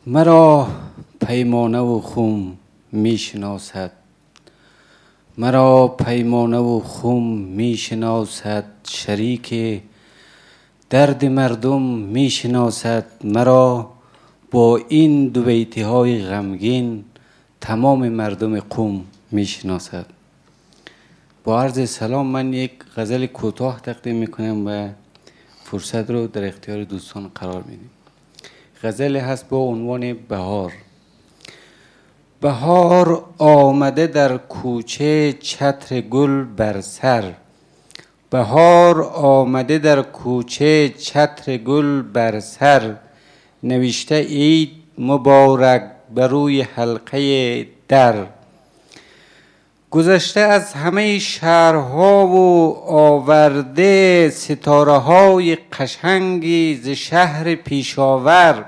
مرا پیمانه و خم می شناسد، مرا پیمانه و خم می شناسد، شریک درد مردم می شناسد. مرا با این دو بیتی های غمگین تمام مردم قم می شناسد. با عرض سلام من یک غزل کوتاه تقدیم میکنم و فرصت رو در اختیار دوستان قرار میدیم. غزل هست با عنوان بهار. بهار آمده در کوچه چتر گل بر سر، بهار آمده در کوچه چتر گل بر سر، نوشته عید مبارک بر روی حلقه در. گذشته از همه شهرها و آورده ستاره های قشنگی ز شهر پیشاور.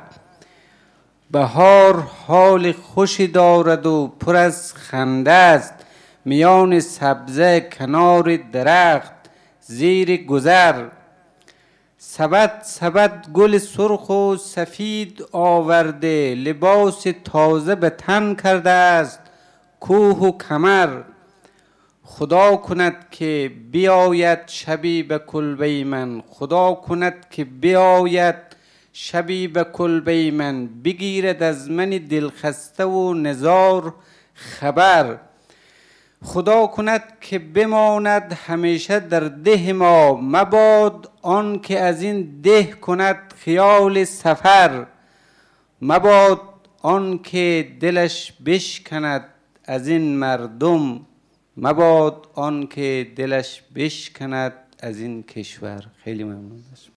بهار حال خوشی دارد و پر از خنده است، میان سبزه کنار درخت زیر گذر. سبد سبد گل سرخ و سفید آورده، لباس تازه به تن کرده است کوه و کمر. خدا کند که بیاید شبی به کلبه من، خدا کند که بیاید شبی به کلبه من، بگیرد از من دلخسته و نزار خبر. خدا کند که بماند همیشه در ده ما، مباد آن که از این ده کند خیال سفر. مباد آن که دلش بشکند از این مردم، مباد آن که دلش بشکند از این کشور. خیلی ممنون.